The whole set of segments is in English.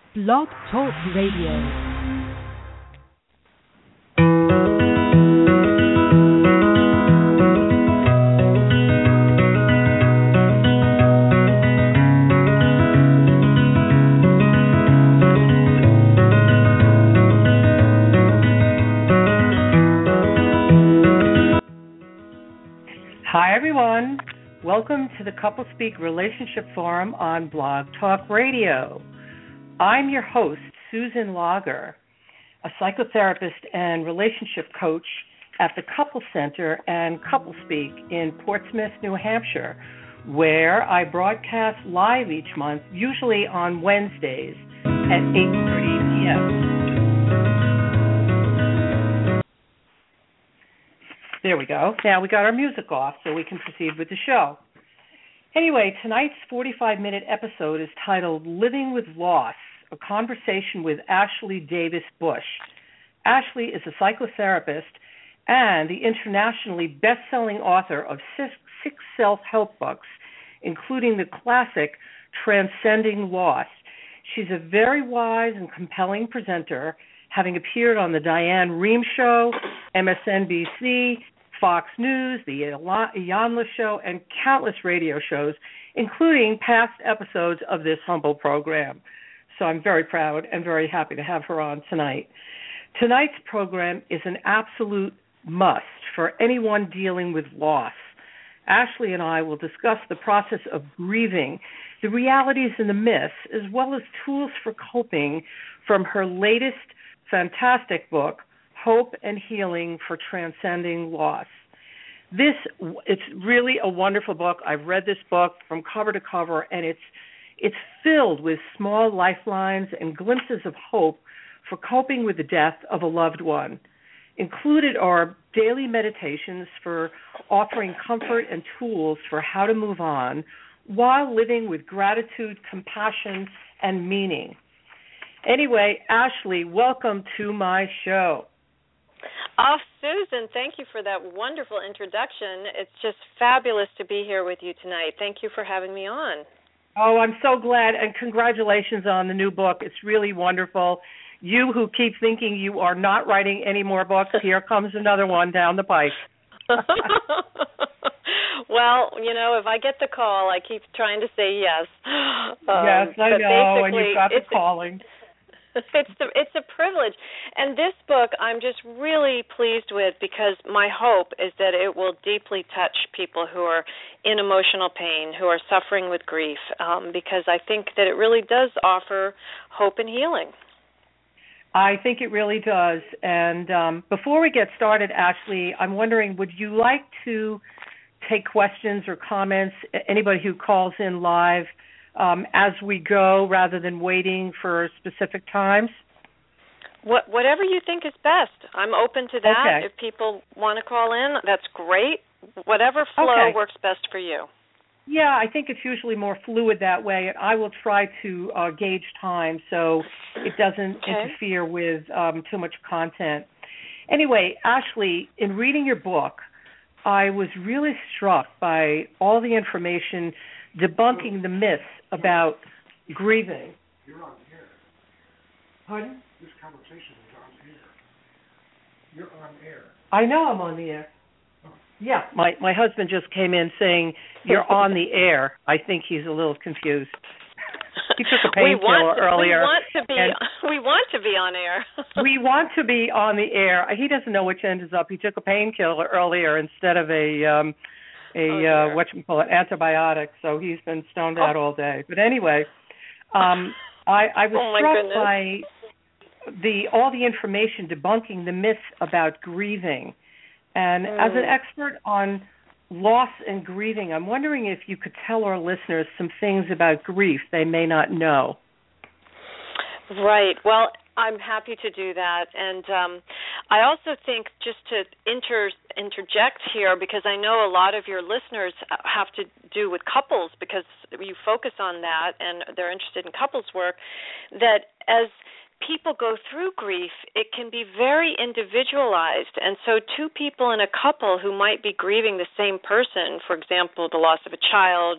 Blog Talk Radio. Hi, everyone. Welcome to the Couple Speak Relationship Forum on Blog Talk Radio. I'm your host, Susan Lager, a psychotherapist and relationship coach at the Couple Center and Couple Speak in Portsmouth, New Hampshire, where I broadcast live each month, usually on Wednesdays at 8:30 p.m. There we go. Now we got our music off so we can proceed with the show. Anyway, tonight's 45-minute episode is titled Living with Loss, a conversation with Ashley Davis Bush. Ashley is a psychotherapist and the internationally best-selling author of six self-help books, including the classic Transcending Loss. She's a very wise and compelling presenter, having appeared on The Diane Rehm Show, MSNBC, Fox News, The Iyanla Show, and countless radio shows, including past episodes of this humble program. So I'm very proud and very happy to have her on tonight. Tonight's program is an absolute must for anyone dealing with loss. Ashley and I will discuss the process of grieving, the realities and the myths, as well as tools for coping from her latest fantastic book, Hope and Healing for Transcending Loss. It's really a wonderful book. I've read this book from cover to cover, and it's filled with small lifelines and glimpses of hope for coping with the death of a loved one. Included are daily meditations for offering comfort and tools for how to move on while living with gratitude, compassion, and meaning. Anyway, Ashley, welcome to my show. Oh, Susan, thank you for that wonderful introduction. It's just fabulous to be here with you tonight. Thank you for having me on. Oh, I'm so glad, and congratulations on the new book. It's really wonderful. You who keep thinking you are not writing any more books, here comes another one down the pike. Well, if I get the call, I keep trying to say yes. Yes, I know, and you've got the calling. It's a privilege. And this book I'm just really pleased with because my hope is that it will deeply touch people who are in emotional pain, who are suffering with grief, because I think that it really does offer hope and healing. I think it really does. And before we get started, Ashley, I'm wondering, would you like to take questions or comments, anybody who calls in live, as we go rather than waiting for specific times? Whatever you think is best. I'm open to that. Okay. If people want to call in, that's great. Whatever flow works best for you. Yeah, I think it's usually more fluid that way. I will try to gauge time so it doesn't interfere with too much content. Anyway, Ashley, in reading your book, I was really struck by all the information debunking the myths about grieving. You're on air. Pardon? This conversation is on air. You're on air. I know I'm on the air. Oh. Yeah, my husband just came in saying, you're on the air. I think he's a little confused. He took a painkiller earlier. We want to be on air. We want to be on the air. He doesn't know which end is up. He took a painkiller earlier instead of antibiotic, so he's been stoned out all day. But anyway, I was struck by all the information debunking the myths about grieving. And as an expert on loss and grieving, I'm wondering if you could tell our listeners some things about grief they may not know. Right. Well, I'm happy to do that. And I also think just to interject here, because I know a lot of your listeners have to do with couples because you focus on that and they're interested in couples work, that as people go through grief, it can be very individualized. And so two people in a couple who might be grieving the same person, for example, the loss of a child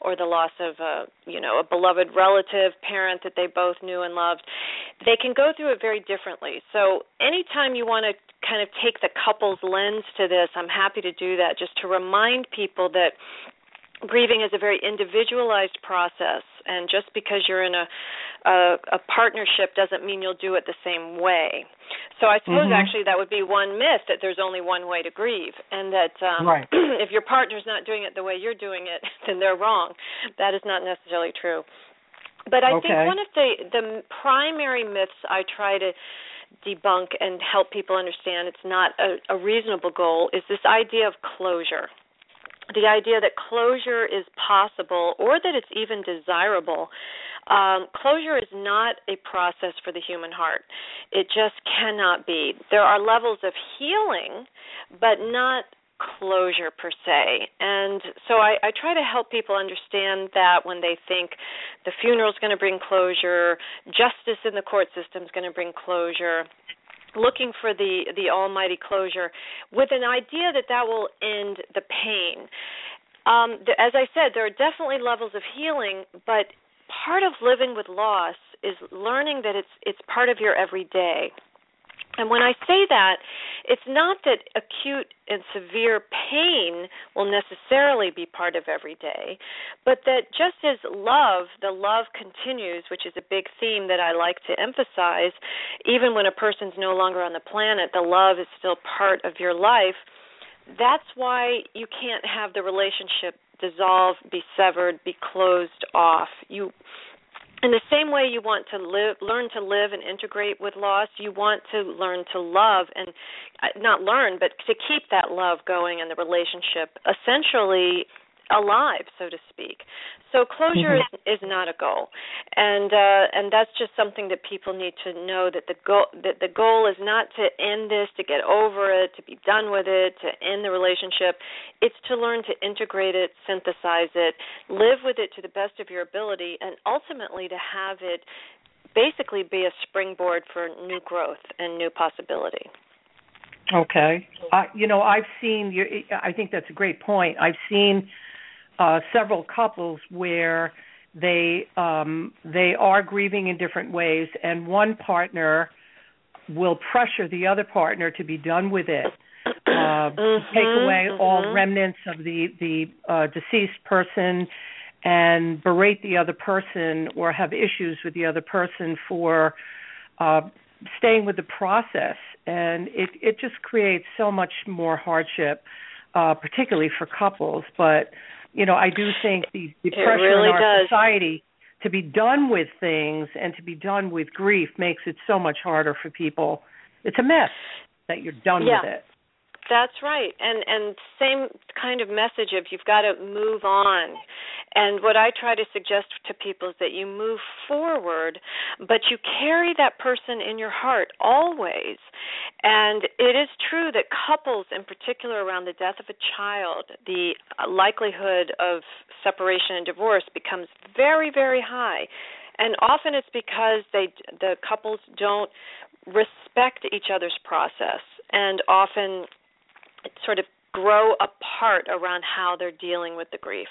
or the loss of a beloved relative, parent that they both knew and loved, they can go through it very differently. So anytime you want to kind of take the couple's lens to this, I'm happy to do that, just to remind people that grieving is a very individualized process, and just because you're in a partnership doesn't mean you'll do it the same way. So I suppose actually that would be one myth, that there's only one way to grieve, and that right. if your partner's not doing it the way you're doing it, then they're wrong. That is not necessarily true. But I think one of the primary myths I try to debunk and help people understand it's not a reasonable goal is this idea of closure. The idea that closure is possible or that it's even desirable. Closure is not a process for the human heart. It just cannot be. There are levels of healing, but not closure per se. And so I try to help people understand that when they think the funeral is going to bring closure, justice in the court system is going to bring closure, looking for the almighty closure with an idea that will end the pain. As I said, there are definitely levels of healing, but part of living with loss is learning that it's part of your everyday. And when I say that, it's not that acute and severe pain will necessarily be part of every day, but that just as the love continues, which is a big theme that I like to emphasize, even when a person's no longer on the planet, the love is still part of your life. That's why you can't have the relationship dissolve, be severed, be closed off. In the same way you want to learn to live and integrate with loss, you want to learn to love and not learn, but to keep that love going and the relationship essentially alive, so to speak. So closure is not a goal, and that's just something that people need to know, that the goal is not to end this, to get over it, to be done with it, to end the relationship. It's to learn to integrate it, synthesize it, live with it to the best of your ability, and ultimately to have it basically be a springboard for new growth and new possibility. Okay. I've seen, I think that's a great point. I've seen several couples where they are grieving in different ways, and one partner will pressure the other partner to be done with it, take away all remnants of the deceased person, and berate the other person or have issues with the other person for staying with the process, and it just creates so much more hardship, particularly for couples. But I do think the pressure really in our does. society to be done with things and to be done with grief makes it so much harder for people. It's a mess that you're done with it. That's right. And same kind of message of you've got to move on. And what I try to suggest to people is that you move forward, but you carry that person in your heart always. And it is true that couples, in particular around the death of a child, the likelihood of separation and divorce becomes very, very high. And often it's because the couples don't respect each other's process, and often sort of grow apart around how they're dealing with the grief,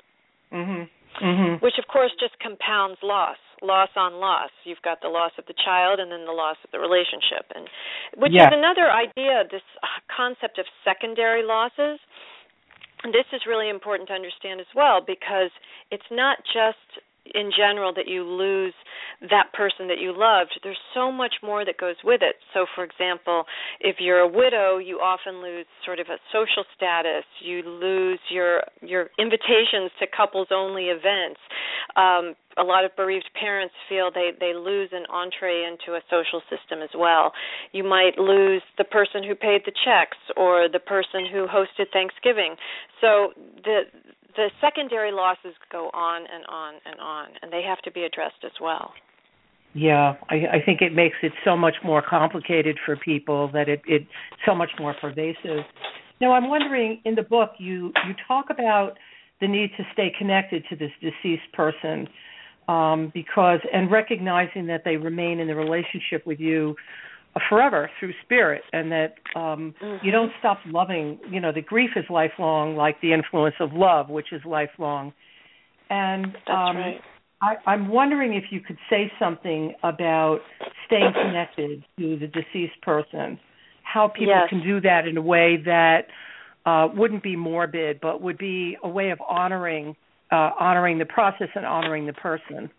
which of course just compounds loss on loss. You've got the loss of the child and then the loss of the relationship, and which is another idea, this concept of secondary losses. This is really important to understand as well, because it's not just in general that you lose that person that you loved. There's so much more that goes with it. So, for example, if you're a widow, you often lose sort of a social status. You lose your invitations to couples-only events. A lot of bereaved parents feel they lose an entree into a social system as well. You might lose the person who paid the checks or the person who hosted Thanksgiving. So the secondary losses go on and on and on, and they have to be addressed as well. Yeah, I think it makes it so much more complicated for people, that it's so much more pervasive. Now, I'm wondering, in the book, you talk about the need to stay connected to this deceased person, and recognizing that they remain in the relationship with you forever through spirit, and that you don't stop loving. The grief is lifelong, like the influence of love, which is lifelong. And That's right. I'm wondering if you could say something about staying connected to the deceased person, how people Yes. can do that in a way that wouldn't be morbid, but would be a way of honoring the process and honoring the person.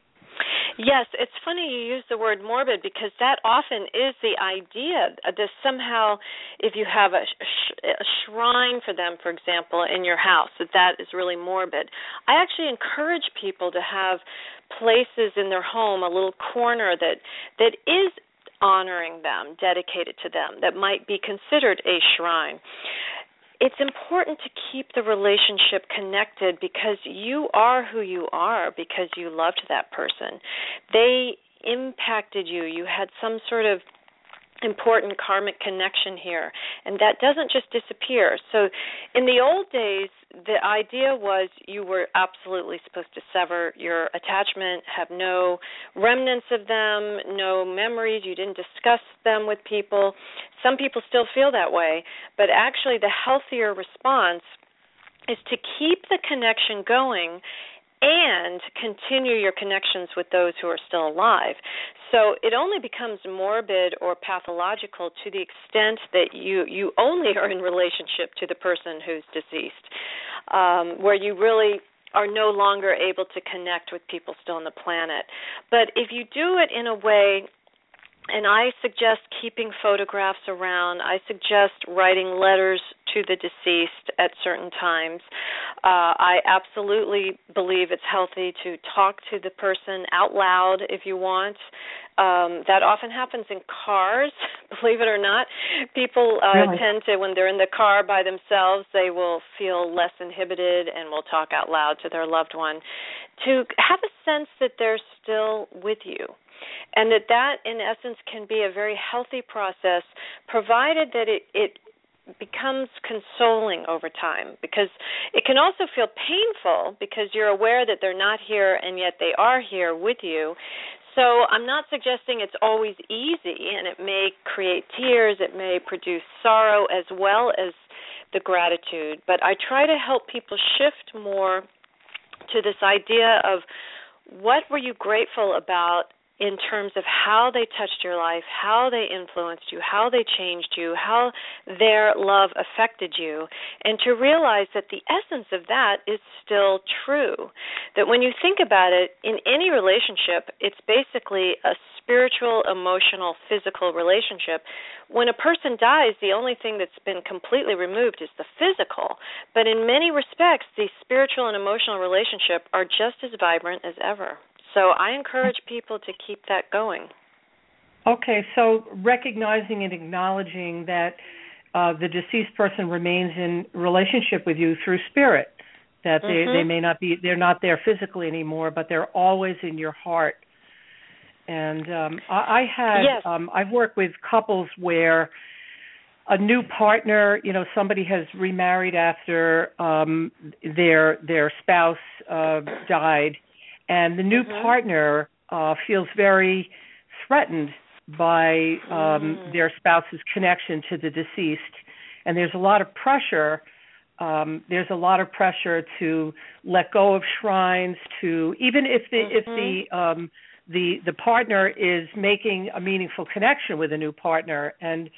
Yes, it's funny you use the word morbid because that often is the idea. That somehow, if you have a shrine for them, for example, in your house, that is really morbid. I actually encourage people to have places in their home, a little corner that is honoring them, dedicated to them, that might be considered a shrine. It's important to keep the relationship connected because you are who you are because you loved that person. They impacted you. You had some sort of important karmic connection here, and that doesn't just disappear. So in the old days, the idea was you were absolutely supposed to sever your attachment, have no remnants of them, no memories, you didn't discuss them with people. Some people still feel that way, but actually the healthier response is to keep the connection going and continue your connections with those who are still alive. So it only becomes morbid or pathological to the extent that you only are in relationship to the person who's deceased, where you really are no longer able to connect with people still on the planet. But if you do it in a way, and I suggest keeping photographs around. I suggest writing letters to the deceased at certain times. I absolutely believe it's healthy to talk to the person out loud if you want. That often happens in cars, believe it or not. People Really? tend to, when they're in the car by themselves, they will feel less inhibited and will talk out loud to their loved one to have a sense that they're still with you. And that, in essence, can be a very healthy process, provided that it becomes consoling over time, because it can also feel painful because you're aware that they're not here and yet they are here with you. So I'm not suggesting it's always easy, and it may create tears, it may produce sorrow as well as the gratitude, but I try to help people shift more to this idea of what were you grateful about in terms of how they touched your life, how they influenced you, how they changed you, how their love affected you, and to realize that the essence of that is still true. That when you think about it, in any relationship, it's basically a spiritual, emotional, physical relationship. When a person dies, the only thing that's been completely removed is the physical. But in many respects, the spiritual and emotional relationship are just as vibrant as ever. So I encourage people to keep that going. Okay, so recognizing and acknowledging that the deceased person remains in relationship with you through spirit, that they may not be, they're not there physically anymore, but they're always in your heart. And I've worked with couples where a new partner, somebody has remarried after their spouse died, and the new partner feels very threatened by their spouse's connection to the deceased, and there's a lot of pressure. There's a lot of pressure to let go of shrines, to even if the partner is making a meaningful connection with a new partner, and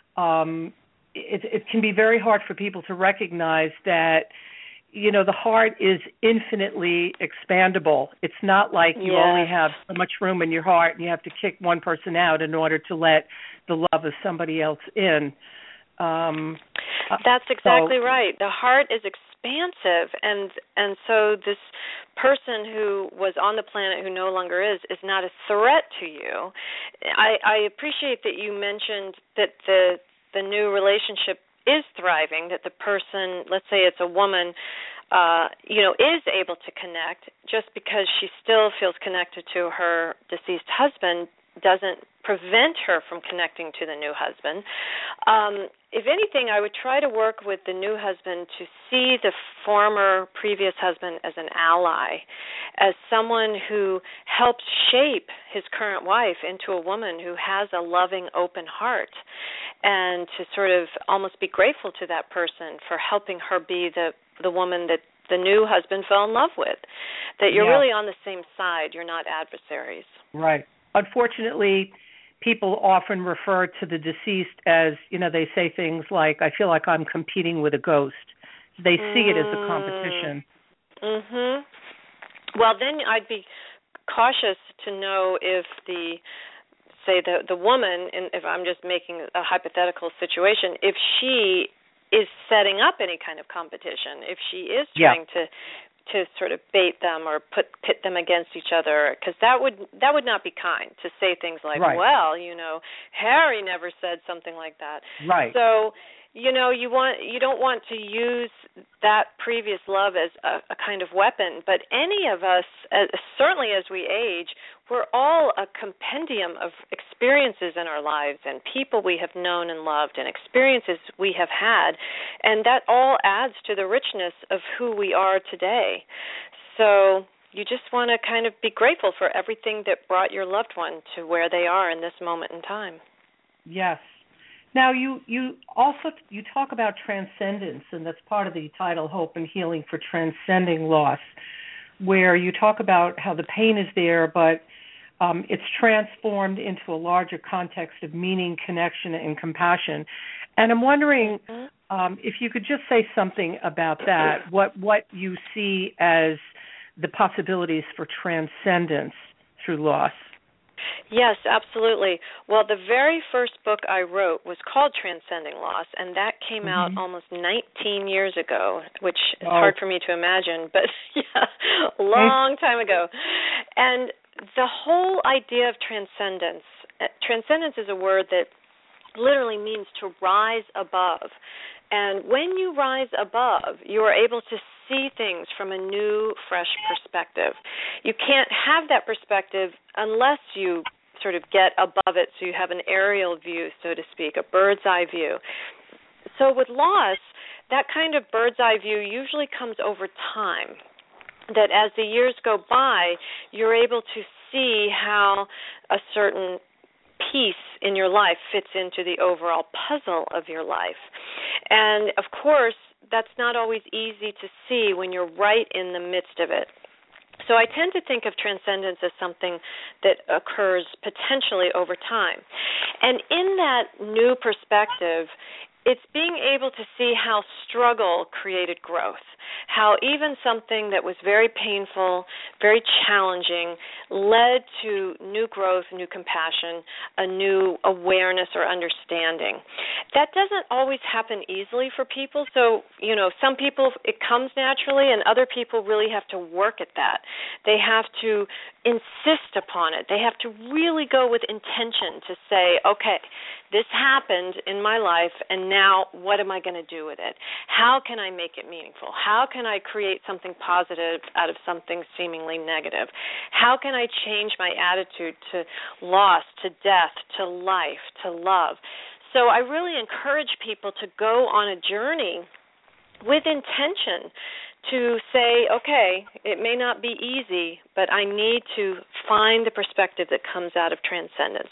it can be very hard for people to recognize that. The heart is infinitely expandable. It's not like you only have so much room in your heart and you have to kick one person out in order to let the love of somebody else in. That's exactly right. The heart is expansive, and so this person who was on the planet who no longer is not a threat to you. I appreciate that you mentioned that the new relationship is thriving, that the person, let's say it's a woman, is able to connect. Just because she still feels connected to her deceased husband doesn't prevent her from connecting to the new husband. If anything, I would try to work with the new husband to see the former previous husband as an ally, as someone who helped shape his current wife into a woman who has a loving, open heart, and to sort of almost be grateful to that person for helping her be the woman that the new husband fell in love with, that you're Yeah. really on the same side. You're not adversaries. Right. Unfortunately, people often refer to the deceased as, they say things like, I feel like I'm competing with a ghost. They see it as a competition. Mhm. Well, then I'd be cautious to know if the woman, and if I'm just making a hypothetical situation, if she is setting up any kind of competition, if she is trying to sort of bait them or pit them against each other, because that would not be kind to say things like, right. well, Harry never said something like that. Right. So, you don't want to use that previous love as a kind of weapon, but any of us, certainly as we age, we're all a compendium of experiences in our lives and people we have known and loved and experiences we have had, and that all adds to the richness of who we are today. So you just want to kind of be grateful for everything that brought your loved one to where they are in this moment in time. Yes. Now, you talk about transcendence, and that's part of the title, Hope and Healing for Transcending Loss, where you talk about how the pain is there, but it's transformed into a larger context of meaning, connection, and compassion. And I'm wondering if you could just say something about that, what you see as the possibilities for transcendence through loss. Yes, absolutely. Well, the very first book I wrote was called Transcending Loss, and that came out almost 19 years ago, which is hard for me to imagine, but a long time ago. And the whole idea of transcendence is a word that literally means to rise above. And when you rise above, you are able to see things from a new, fresh perspective. You can't have that perspective unless you sort of get above it, so you have an aerial view, so to speak, a bird's eye view. So with loss, that kind of bird's eye view usually comes over time, that as the years go by, you're able to see how a certain piece in your life fits into the overall puzzle of your life. And, of course, that's not always easy to see when you're right in the midst of it. So I tend to think of transcendence as something that occurs potentially over time. And in that new perspective, it's being able to see how struggle created growth, how even something that was very painful, very challenging, led to new growth, new compassion, a new awareness or understanding. That doesn't always happen easily for people. So, some people it comes naturally, and other people really have to work at that. They have to insist upon it. They have to really go with intention to say, okay, this happened in my life, and now what am I going to do with it? How can I make it meaningful? How can I create something positive out of something seemingly negative? How can I change my attitude to loss, to death, to life, to love? So I really encourage people to go on a journey with intention to say, okay, it may not be easy, but I need to find the perspective that comes out of transcendence.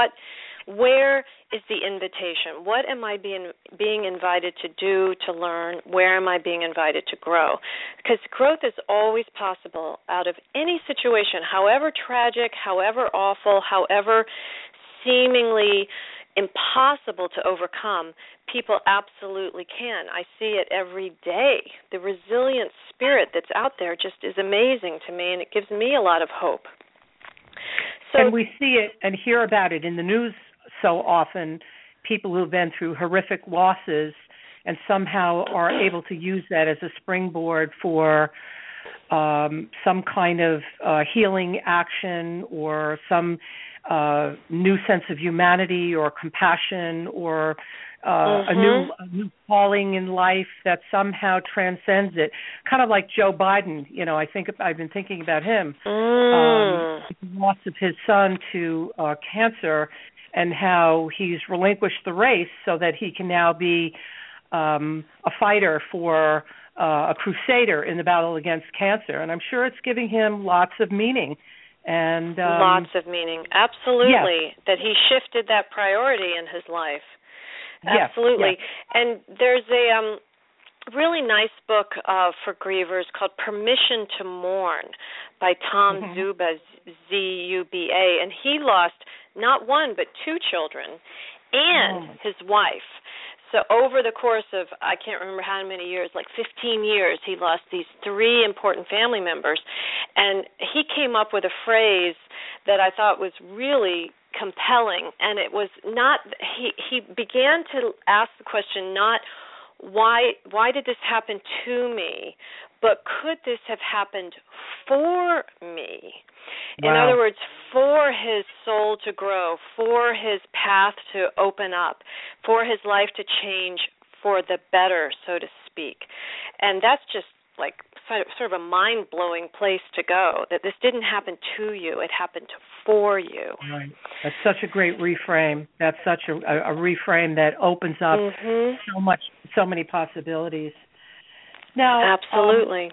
Where is the invitation? What am I being invited to do, to learn? Where am I being invited to grow? Because growth is always possible out of any situation, however tragic, however awful, however seemingly impossible to overcome. People absolutely can. I see it every day. The resilient spirit that's out there just is amazing to me, and it gives me a lot of hope. And we see it and hear about it in the news so often, people who've been through horrific losses and somehow are able to use that as a springboard for some kind of healing action or some new sense of humanity or compassion or a new calling in life that somehow transcends it. Kind of like Joe Biden, I've been thinking about him. The loss of his son to cancer and how he's relinquished the race so that he can now be a fighter for a crusader in the battle against cancer. And I'm sure it's giving him lots of meaning. And lots of meaning. Absolutely. Yes. That he shifted that priority in his life. Yes. Absolutely. Yes. And there's really nice book for grievers called Permission to Mourn by Tom Zuba, Z-U-B-A, and he lost not one but two children and his wife. So over the course of, I can't remember how many years, like 15 years, he lost these three important family members. And he came up with a phrase that I thought was really compelling. And it was not, he began to ask the question not, why did this happen to me, but could this have happened for me? Wow. In other words, for his soul to grow, for his path to open up, for his life to change for the better, so to speak. And that's just like sort of a mind-blowing place to go, that this didn't happen to you, it happened for you. Right. That's such a great reframe. That's such a reframe that opens up so many possibilities. Now, absolutely.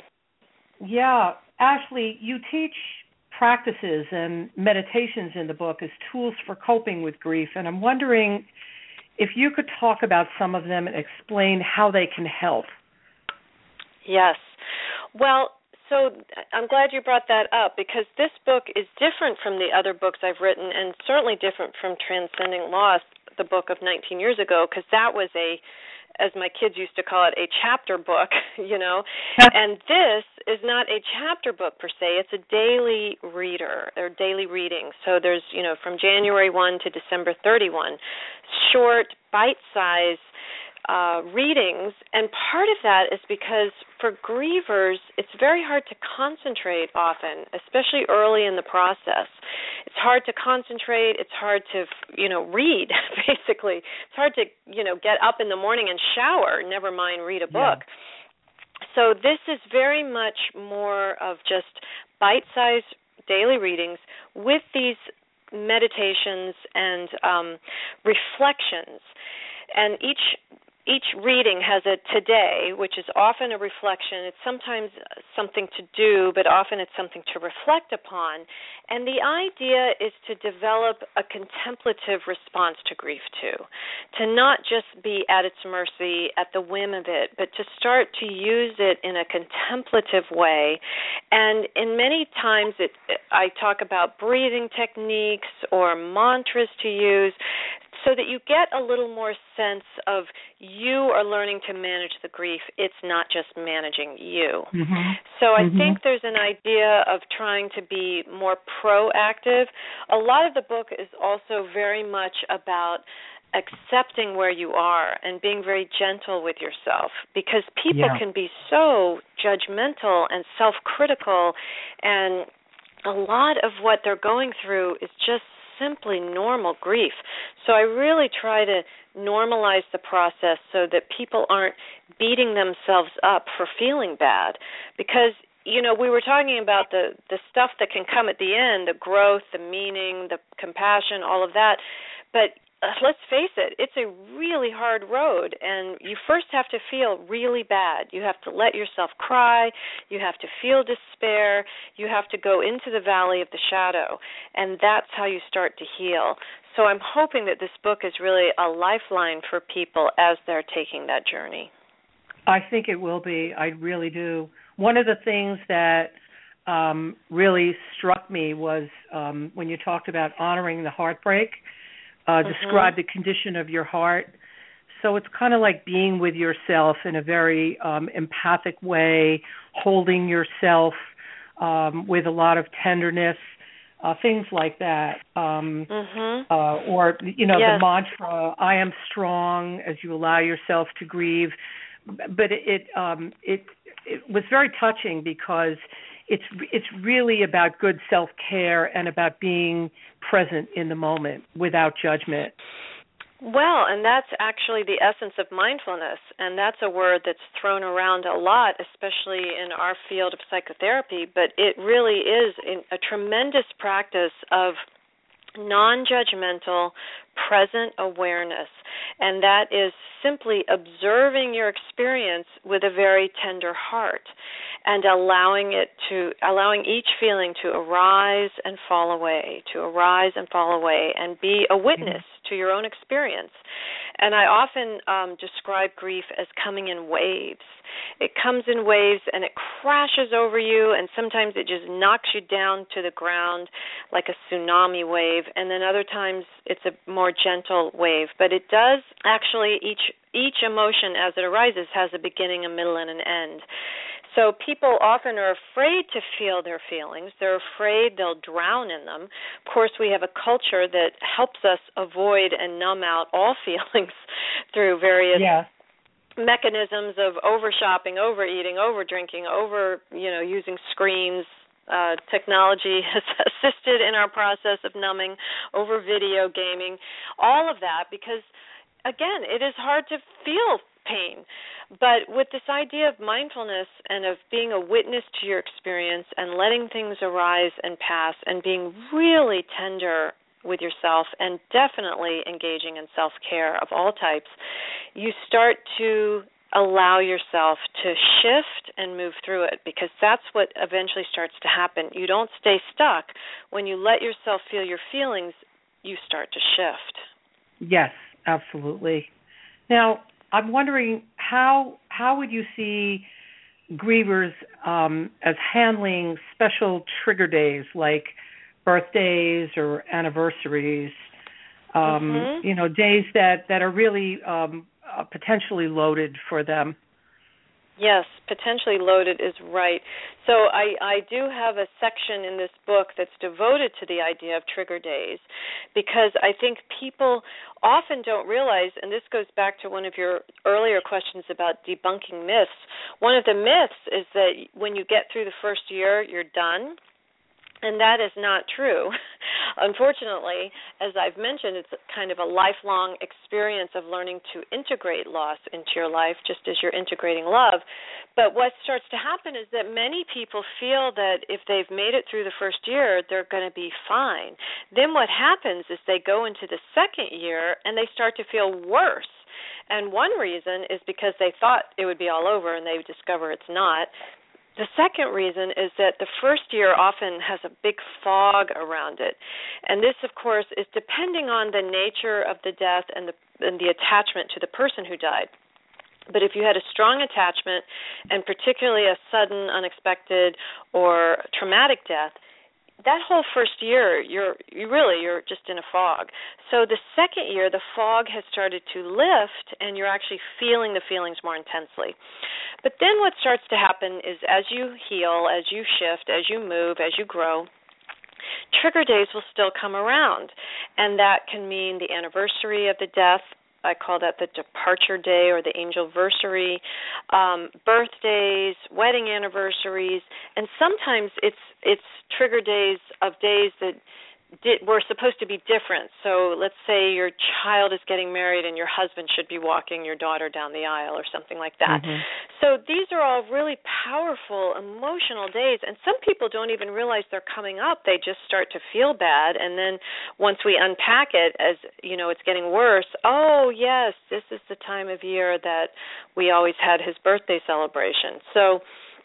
Ashley, you teach practices and meditations in the book as tools for coping with grief, and I'm wondering if you could talk about some of them and explain how they can help. Yes. Well, so I'm glad you brought that up, because this book is different from the other books I've written, and certainly different from Transcending Loss, the book of 19 years ago, because that was as my kids used to call it, a chapter book, and this is not a chapter book per se. It's a daily reader, or daily reading. So there's, from January 1 to December 31, short, bite-sized readings, and part of that is because for grievers, it's very hard to concentrate often, especially early in the process. It's hard to concentrate. It's hard to, read, basically. It's hard to, get up in the morning and shower, never mind read a book. Yeah. So this is very much more of just bite-sized daily readings with these meditations and reflections. And each reading has a today, which is often a reflection. It's sometimes something to do, but often it's something to reflect upon. And the idea is to develop a contemplative response to grief, too, to not just be at its mercy, at the whim of it, but to start to use it in a contemplative way. And in many times I talk about breathing techniques or mantras to use, so that you get a little more sense of you are learning to manage the grief. It's not just managing you. So I think there's an idea of trying to be more proactive. A lot of the book is also very much about accepting where you are and being very gentle with yourself, because people can be so judgmental and self-critical, and a lot of what they're going through is just simply normal grief. So I really try to normalize the process so that people aren't beating themselves up for feeling bad. Because, we were talking about the stuff that can come at the end, the growth, the meaning, the compassion, all of that. But let's face it, it's a really hard road, and you first have to feel really bad. You have to let yourself cry. You have to feel despair. You have to go into the valley of the shadow, and that's how you start to heal. So I'm hoping that this book is really a lifeline for people as they're taking that journey. I think it will be. I really do. One of the things that really struck me was when you talked about honoring the heartbreak. Describe the condition of your heart. So it's kind of like being with yourself in a very empathic way, holding yourself with a lot of tenderness, things like that. Or, the mantra, I am strong, as you allow yourself to grieve. But it was very touching, because it's really about good self-care and about being present in the moment without judgment. Well, and that's actually the essence of mindfulness, and that's a word that's thrown around a lot, especially in our field of psychotherapy, but it really is a tremendous practice of non-judgmental, present awareness, and that is simply observing your experience with a very tender heart. and allowing each feeling to arise and fall away, and be a witness to your own experience. And I often describe grief as coming in waves. It comes in waves and it crashes over you, and sometimes it just knocks you down to the ground like a tsunami wave, and then other times it's a more gentle wave. But it does actually, each emotion as it arises has a beginning, a middle, and an end. So people often are afraid to feel their feelings. They're afraid they'll drown in them. Of course, we have a culture that helps us avoid and numb out all feelings through various mechanisms of over-shopping, overeating, over-drinking, using screens. Technology has assisted in our process of numbing, over video gaming, all of that, because, again, it is hard to feel pain. But with this idea of mindfulness and of being a witness to your experience and letting things arise and pass and being really tender with yourself and definitely engaging in self-care of all types, you start to allow yourself to shift and move through it, because that's what eventually starts to happen. You don't stay stuck. When you let yourself feel your feelings, you start to shift. Yes, absolutely. Now, I'm wondering how would you see grievers as handling special trigger days like birthdays or anniversaries, days that are really potentially loaded for them? Yes, potentially loaded is right. So I do have a section in this book that's devoted to the idea of trigger days, because I think people often don't realize, and this goes back to one of your earlier questions about debunking myths. One of the myths is that when you get through the first year, you're done. And that is not true. Unfortunately, as I've mentioned, it's kind of a lifelong experience of learning to integrate loss into your life, just as you're integrating love. But what starts to happen is that many people feel that if they've made it through the first year, they're going to be fine. Then what happens is they go into the second year and they start to feel worse. And one reason is because they thought it would be all over and they discover it's not. The second reason is that the first year often has a big fog around it. And this, of course, is depending on the nature of the death and the attachment to the person who died. But if you had a strong attachment, and particularly a sudden, unexpected, or traumatic death, that whole first year, you're just in a fog. So the second year, the fog has started to lift, and you're actually feeling the feelings more intensely. But then what starts to happen is as you heal, as you shift, as you move, as you grow, trigger days will still come around. And that can mean the anniversary of the death. I call that the departure day or the angelversary, birthdays, wedding anniversaries, and sometimes it's trigger days of days that were supposed to be different. So let's say your child is getting married and your husband should be walking your daughter down the aisle or something like that. Mm-hmm. So these are all really powerful, emotional days, and some people don't even realize they're coming up. They just start to feel bad, and then once we unpack it as, it's getting worse, oh, yes, this is the time of year that we always had his birthday celebration. So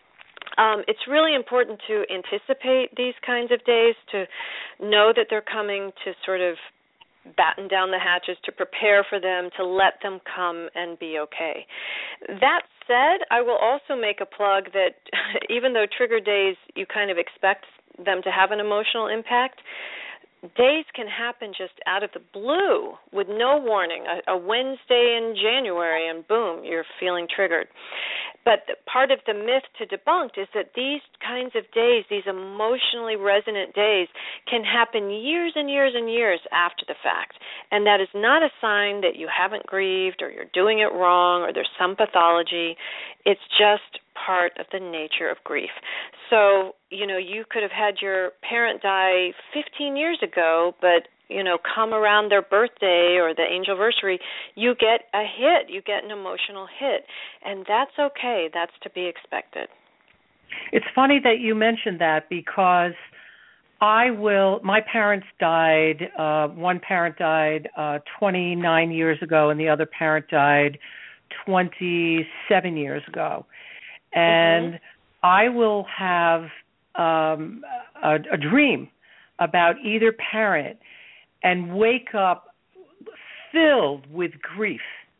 it's really important to anticipate these kinds of days, to know that they're coming, to sort of batten down the hatches, to prepare for them, to let them come and be okay. That said, I will also make a plug that even though trigger days, you kind of expect them to have an emotional impact, days can happen just out of the blue with no warning. A Wednesday in January and boom, you're feeling triggered. But part of the myth to debunk is that these kinds of days, these emotionally resonant days, can happen years and years and years after the fact. And that is not a sign that you haven't grieved or you're doing it wrong or there's some pathology. It's just part of the nature of grief. So, you could have had your parent die 15 years ago, but, come around their birthday or the angelversary, you get a hit, you get an emotional hit. And that's okay. That's to be expected. It's funny that you mentioned that because my parents died, one parent died 29 years ago and the other parent died 27 years ago. And I will have a dream about either parent and wake up filled with grief,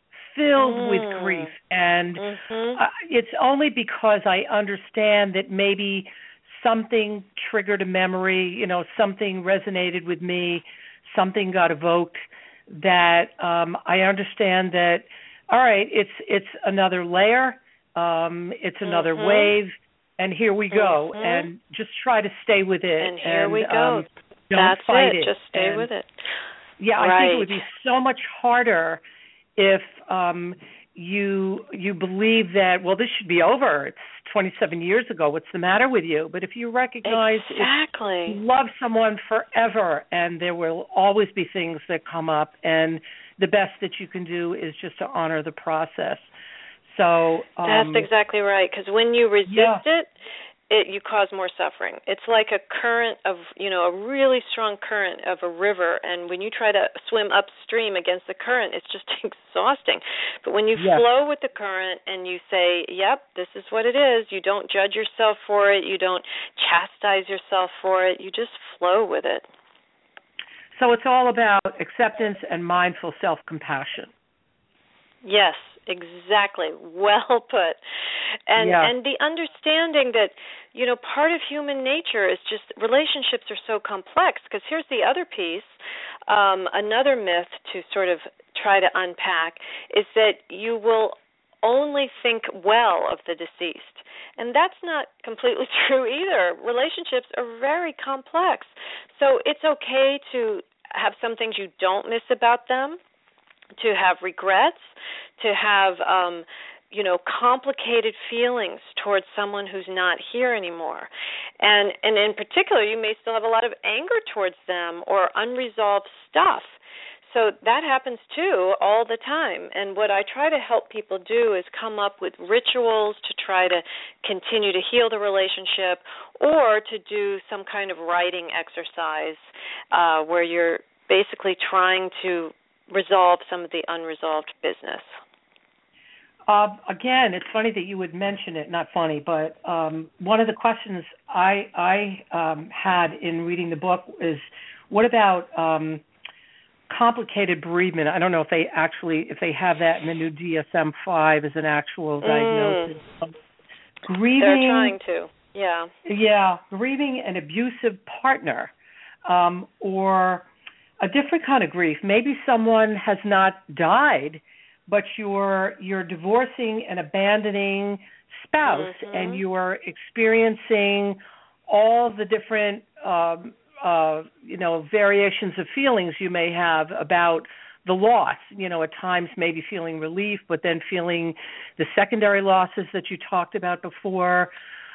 and it's only because I understand that maybe something triggered a memory, something resonated with me, something got evoked, that I understand that, all right, it's another layer, it's another wave, and here we go, and just try to stay with it. And here we go. Don't That's fight it. Just stay with it. Yeah, right. I think it would be so much harder if you believe that, well, this should be over. It's 27 years ago. What's the matter with you? But if you recognize you love someone forever, and there will always be things that come up, and the best that you can do is just to honor the process. So that's exactly right, because when you resist it, you cause more suffering. It's like a current of, a really strong current of a river, and when you try to swim upstream against the current, it's just exhausting. But when you flow with the current and you say, yep, this is what it is, you don't judge yourself for it, you don't chastise yourself for it, you just flow with it. So it's all about acceptance and mindful self-compassion. Yes, exactly. Well put. And the understanding that, part of human nature is just relationships are so complex, because here's the other piece, another myth to sort of try to unpack is that you will only think well of the deceased. And that's not completely true either. Relationships are very complex. So it's okay to have some things you don't miss about them, to have regrets, to have, complicated feelings towards someone who's not here anymore. And in particular, you may still have a lot of anger towards them or unresolved stuff. So that happens, too, all the time. And what I try to help people do is come up with rituals to try to continue to heal the relationship, or to do some kind of writing exercise where you're basically trying to resolve some of the unresolved business. Again, it's funny that you would mention it, not funny, but one of the questions I had in reading the book is, what about complicated bereavement? I don't know if they have that in the new DSM-5 as an actual diagnosis. Grieving, they're trying to, Yeah, grieving an abusive partner, or a different kind of grief. Maybe someone has not died, but you're divorcing an abandoning spouse, and you're experiencing all the different variations of feelings you may have about the loss. At times maybe feeling relief, but then feeling the secondary losses that you talked about before.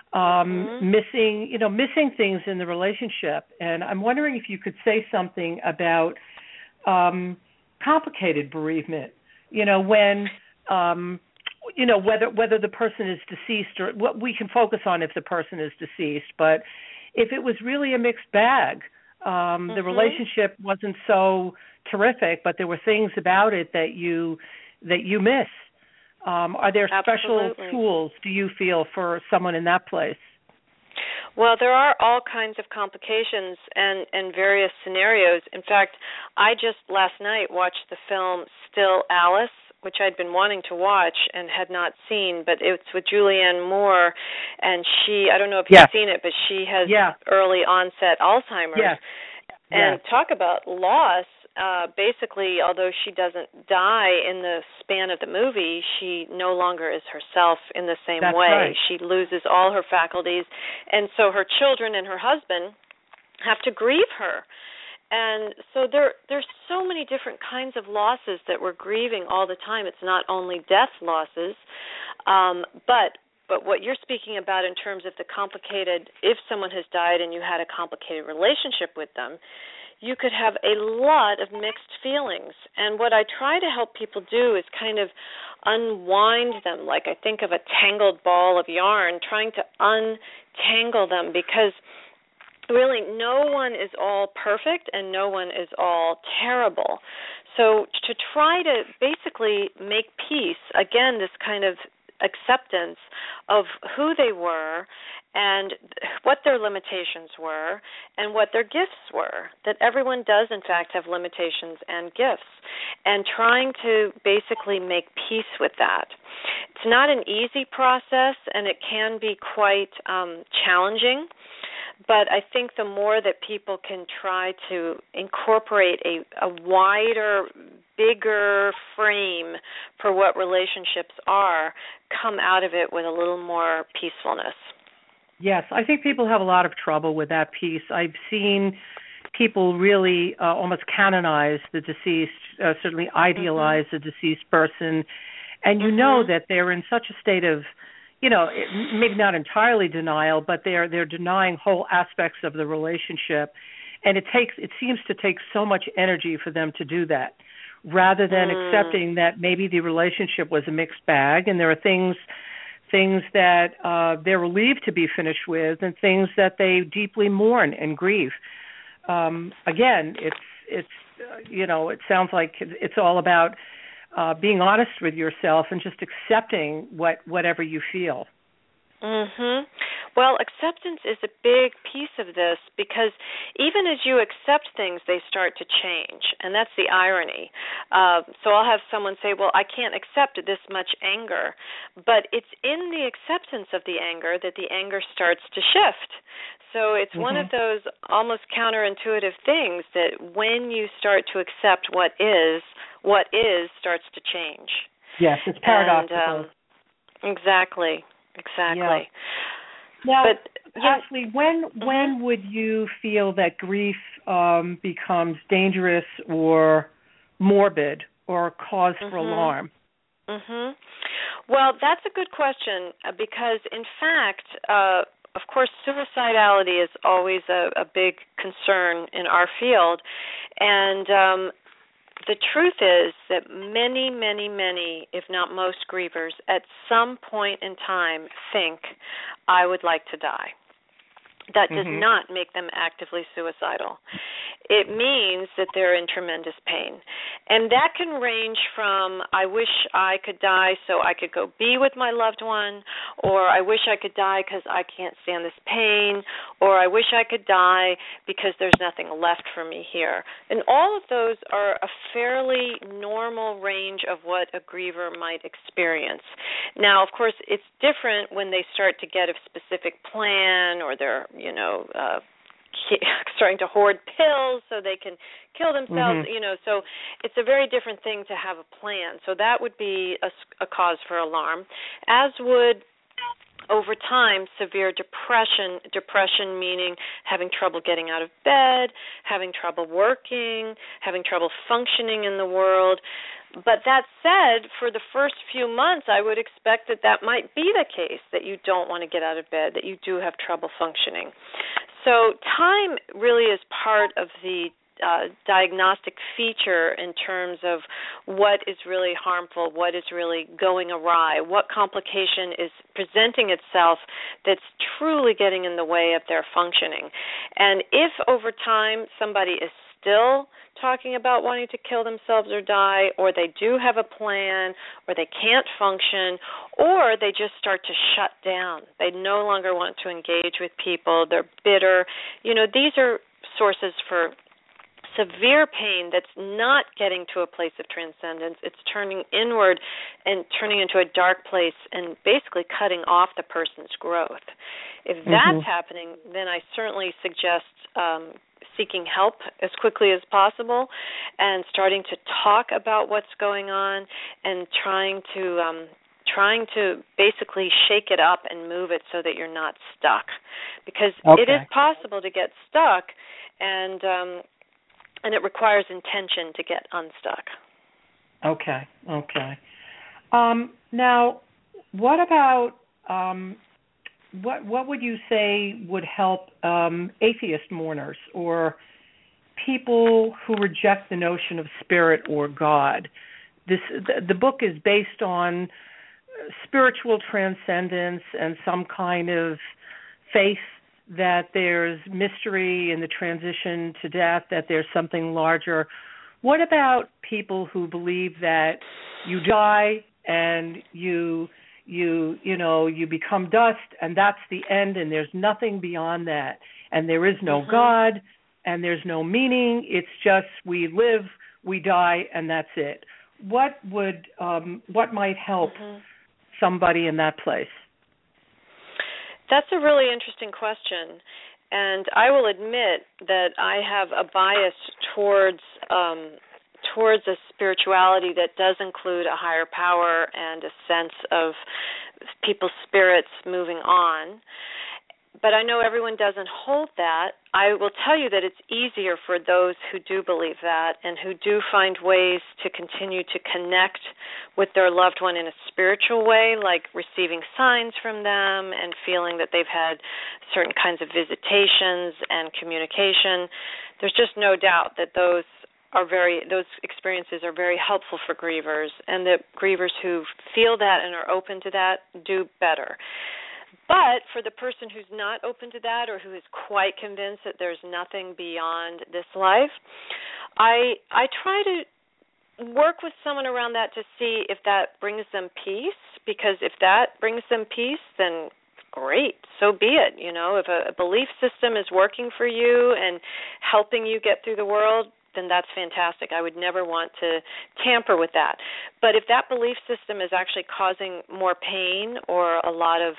Missing things in the relationship. And I'm wondering if you could say something about complicated bereavement. When whether the person is deceased, or what we can focus on if the person is deceased, but if it was really a mixed bag, the relationship wasn't so terrific, but there were things about it that you miss. Are there special tools, do you feel, for someone in that place? Well, there are all kinds of complications and various scenarios. In fact, I just last night watched the film Still Alice, which I'd been wanting to watch and had not seen, but it's with Julianne Moore, and I don't know if you've seen it, but she has early onset Alzheimer's. Yeah. And talk about loss. Basically, although she doesn't die in the span of the movie, she no longer is herself in the same way. Right. She loses all her faculties, and so her children and her husband have to grieve her. And so there's so many different kinds of losses that we're grieving all the time. It's not only death losses, but what you're speaking about in terms of the complicated, if someone has died and you had a complicated relationship with them, you could have a lot of mixed feelings. And what I try to help people do is kind of unwind them, like I think of a tangled ball of yarn, trying to untangle them, because really no one is all perfect and no one is all terrible. So to try to basically make peace, again, this kind of acceptance of who they were and what their limitations were and what their gifts were, that everyone does, in fact, have limitations and gifts, and trying to basically make peace with that. It's not an easy process, and it can be quite challenging, but I think the more that people can try to incorporate a wider, bigger frame for what relationships are, come out of it with a little more peacefulness. Yes, I think people have a lot of trouble with that piece. I've seen people really almost canonize the deceased, certainly idealize the deceased person, and you know that they're in such a state of, maybe not entirely denial, but they're denying whole aspects of the relationship, and it seems to take so much energy for them to do that, rather than accepting that maybe the relationship was a mixed bag, and there are things that they're relieved to be finished with, and things that they deeply mourn and grieve. Again, it sounds like it's all about being honest with yourself and just accepting whatever you feel. Well, acceptance is a big piece of this, because even as you accept things, they start to change, and that's the irony. So I'll have someone say, well, I can't accept this much anger, but it's in the acceptance of the anger that the anger starts to shift. So it's one of those almost counterintuitive things that when you start to accept what is starts to change. Yes, it's paradoxical. Exactly. Yeah. Now, Ashley, when would you feel that grief becomes dangerous or morbid or a cause for alarm? Well, that's a good question, because, in fact, of course, suicidality is always a big concern in our field, and the truth is that many, many, many, if not most grievers, at some point in time think, I would like to die. That does not make them actively suicidal. It means that they're in tremendous pain. And that can range from, I wish I could die so I could go be with my loved one, or I wish I could die because I can't stand this pain, or I wish I could die because there's nothing left for me here. And all of those are a fairly normal range of what a griever might experience. Now, of course, it's different when they start to get a specific plan, or they're starting to hoard pills so they can kill themselves, so it's a very different thing to have a plan. So that would be a cause for alarm, as would, over time, severe depression meaning having trouble getting out of bed, having trouble working, having trouble functioning in the world. But that said, for the first few months, I would expect that might be the case, that you don't want to get out of bed, that you do have trouble functioning. So time really is part of the diagnostic feature in terms of what is really harmful, what is really going awry, what complication is presenting itself that's truly getting in the way of their functioning. And if over time somebody is still talking about wanting to kill themselves or die, or they do have a plan, or they can't function, or they just start to shut down, they no longer want to engage with people, they're bitter, these are sources for severe pain that's not getting to a place of transcendence. It's turning inward and turning into a dark place and basically cutting off the person's growth. If that's happening, then I certainly suggest seeking help as quickly as possible and starting to talk about what's going on and trying to basically shake it up and move it so that you're not stuck. Because it is possible to get stuck, and it requires intention to get unstuck. Okay. Now, what about what would you say would help atheist mourners or people who reject the notion of spirit or God? The book is based on spiritual transcendence and some kind of faith that there's mystery in the transition to death, that there's something larger. What about people who believe that you die and you you become dust, and that's the end, and there's nothing beyond that, and there is no God, and there's no meaning. It's just we live, we die, and that's it. What might help somebody in that place? That's a really interesting question, and I will admit that I have a bias towards a spirituality that does include a higher power and a sense of people's spirits moving on. But I know everyone doesn't hold that. I will tell you that it's easier for those who do believe that and who do find ways to continue to connect with their loved one in a spiritual way, like receiving signs from them and feeling that they've had certain kinds of visitations and communication. There's just no doubt that those experiences are very helpful for grievers, and that grievers who feel that and are open to that do better. But for the person who's not open to that, or who is quite convinced that there's nothing beyond this life, I try to work with someone around that to see if that brings them peace, because if that brings them peace, then great, so be it. If a belief system is working for you and helping you get through the world, then that's fantastic. I would never want to tamper with that. But if that belief system is actually causing more pain or a lot of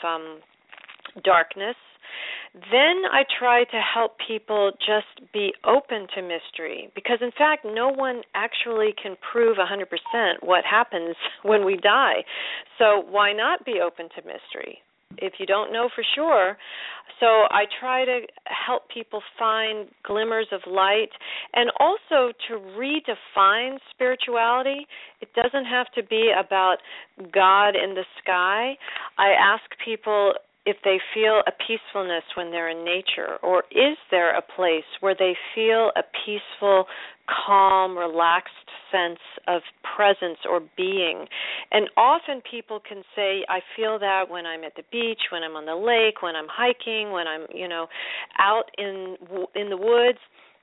darkness, then I try to help people just be open to mystery, because in fact no one actually can prove 100% what happens when we die. So why not be open to mystery if you don't know for sure? So I try to help people find glimmers of light, and also to redefine spirituality. It doesn't have to be about God in the sky. I ask people if they feel a peacefulness when they're in nature, or is there a place where they feel a peaceful, calm, relaxed sense of presence or being. And often people can say, I feel that when I'm at the beach, when I'm on the lake, when I'm hiking, when I'm, out in the woods.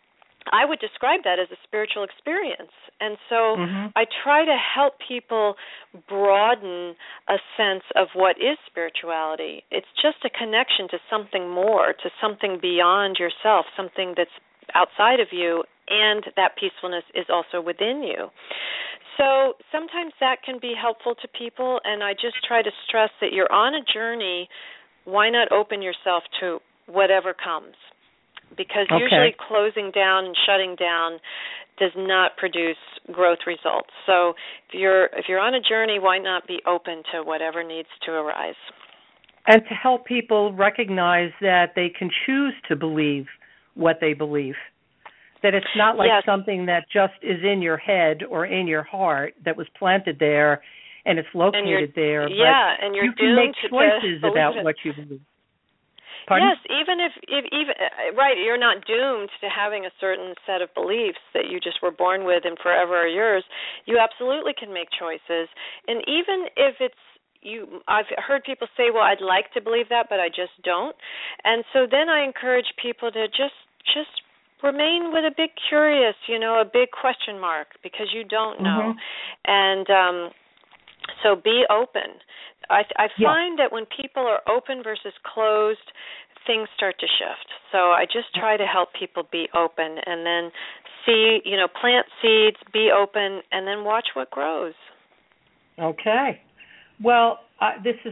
I would describe that as a spiritual experience. And so I try to help people broaden a sense of what is spirituality. It's just a connection to something more, to something beyond yourself, something that's outside of you, and that peacefulness is also within you. So sometimes that can be helpful to people, and I just try to stress that you're on a journey. Why not open yourself to whatever comes? Because usually closing down and shutting down does not produce growth results. So if you're on a journey, why not be open to whatever needs to arise? And to help people recognize that they can choose to believe what they believe. That it's not like something that just is in your head or in your heart that was planted there and it's located there. Yeah, and you can make choices about what you believe. Pardon? Yes, even if right, you're not doomed to having a certain set of beliefs that you just were born with and forever are yours. You absolutely can make choices, and even if it's I've heard people say, "Well, I'd like to believe that, but I just don't," and so then I encourage people to just remain with a big curious, a big question mark, because you don't know, and so be open. I find that when people are open versus closed, things start to shift. So I just try to help people be open, and then see, plant seeds, be open, and then watch what grows. Okay. Well, this is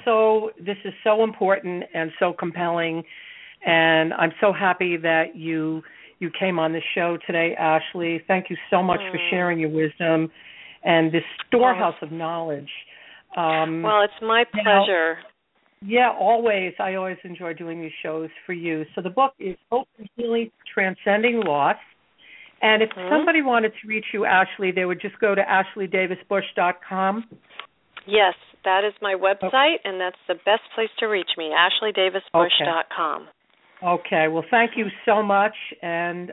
so important and so compelling, and I'm so happy that you came on the show today, Ashley. Thank you so much for sharing your wisdom and this storehouse of knowledge. Well, it's my pleasure. Always. I always enjoy doing these shows for you. So the book is Open Healing, Transcending Loss. And if somebody wanted to reach you, Ashley, they would just go to ashleydavisbush.com. Yes, that is my website, and that's the best place to reach me, ashleydavisbush.com. Okay. Well, thank you so much. And,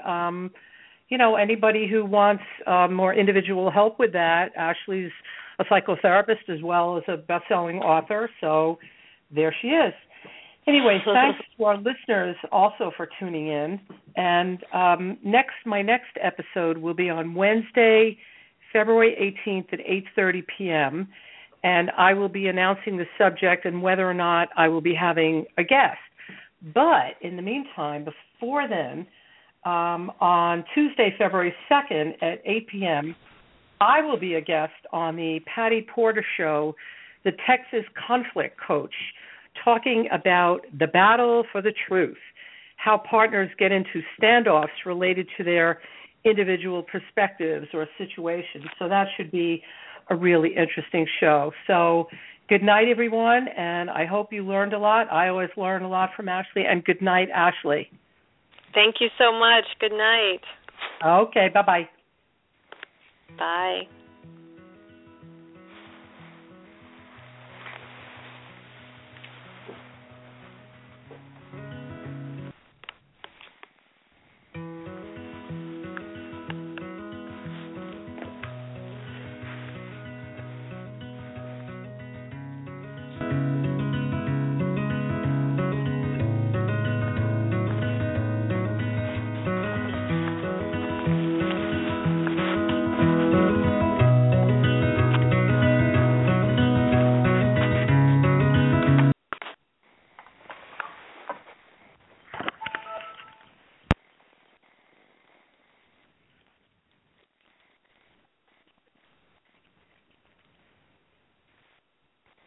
anybody who wants more individual help with that, Ashley's a psychotherapist as well as a best-selling author, so there she is. Anyway, thanks to our listeners also for tuning in. And my next episode will be on Wednesday, February 18th at 8:30 p.m., and I will be announcing the subject and whether or not I will be having a guest. But in the meantime, before then, on Tuesday, February 2nd at 8 p.m., I will be a guest on the Patty Porter Show, the Texas Conflict Coach, talking about the battle for the truth, how partners get into standoffs related to their individual perspectives or situations. So that should be a really interesting show. So good night, everyone, and I hope you learned a lot. I always learn a lot from Ashley, and good night, Ashley. Thank you so much. Good night. Okay, bye-bye. Bye.